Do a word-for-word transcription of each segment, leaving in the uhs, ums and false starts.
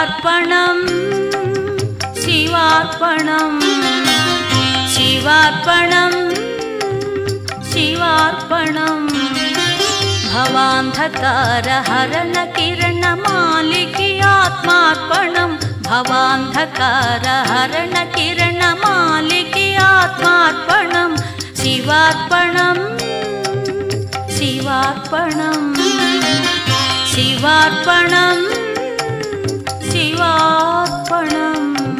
शिवार्पणं शिवार्पणं शिवार्पणं शिवार्पणं भवान्धकारहरण किरणमालिकी आत्मार्पणं भवान्धकारहरण किरणमालिकी आत्मार्पणं शिवार्पणं शिवार्पणं शिवार्पणं शिवार्पणं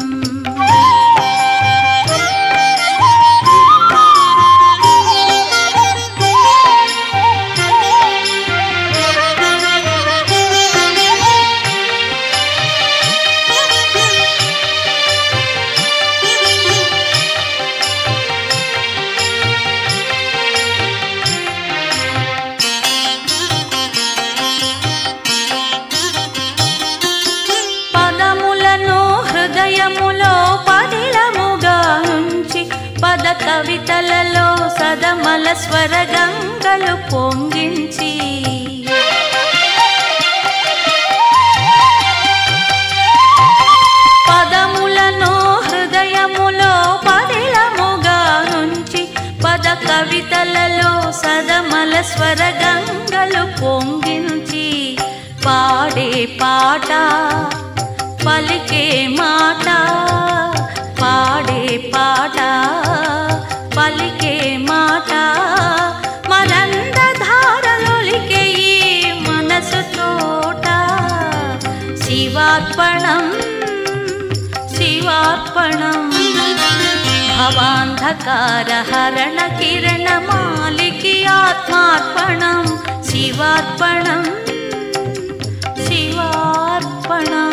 పద కవితలలో సదమల స్వర గంగలు పొంగించి పదములను హృదయములో పదిలముగా నుంచి పద కవితలలో సదమల స్వర గంగలు పొంగించి పాడే పాట పలికే మాట పాడే పాట పలికే మాట మనంద ధారలొలికే ఈ మనసు తోట శివార్పణం శివార్పణం భవాంధకారహరణ కిరణమాలికి ఆత్మార్పణం శివార్పణం శివార్పణం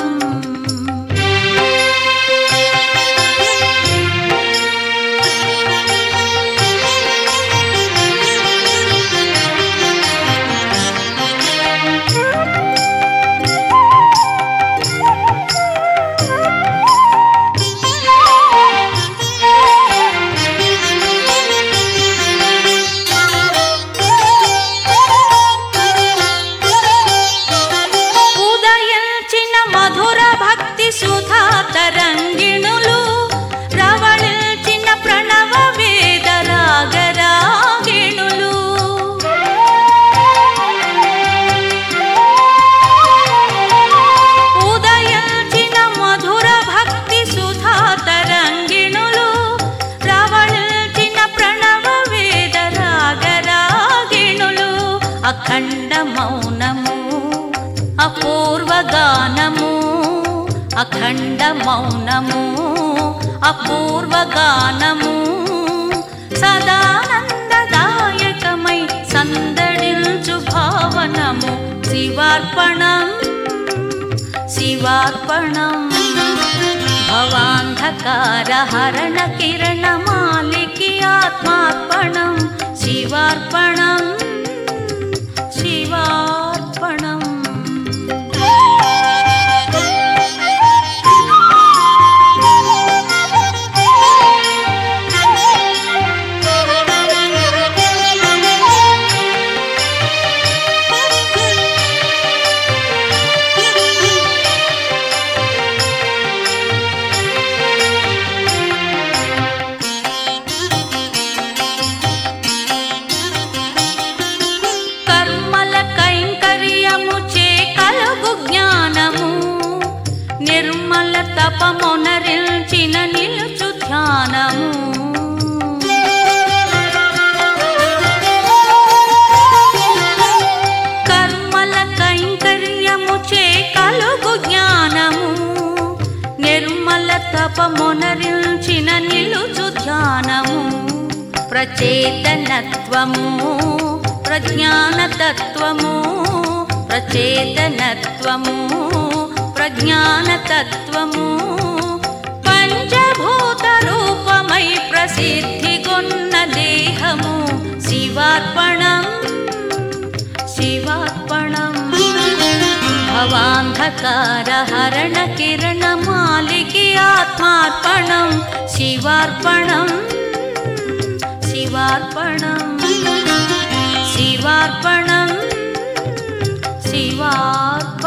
తరంగిణులు రవళిల్చిన ప్రణవ వేద రాగరాగిణులు ఉదయించిన మధుర భక్తి సుధా తరంగిణులు రవళిల్చిన ప్రణవ వేద రాగరాగిణులు అఖండ మౌనము అపూర్వ గానము అఖండ మౌనము అపూర్వ గానము సదానందదాయకమై సందడిల్చు భావనము శివార్పణం శివార్పణం భవాంధకారహరణ కిరణమాలికి ఆత్మార్పణం శివార్పణం శివార్పణం నిర్మల తపమొనరిల్చిన నిలుచు ధ్యానము కర్మల కైంకర్యము చే కలుగు జ్ఞానము నిర్మల తపమొనరిల్చిన నిలుచు ధ్యానము ప్రచేతనత్వము ప్రజ్ఞానతత్వము ప్రచేతనత్వము ప్రజ్ఞానతత్వము పంచభూత రూపమై ప్రసిద్ధిగొన్న దేహము శివార్పణం శివార్పణం భవాంధకారహరణ కిరణమాలికి ఆత్మార్పణం శివార్పణం శివార్పణం శివార్పణం శివార్పణం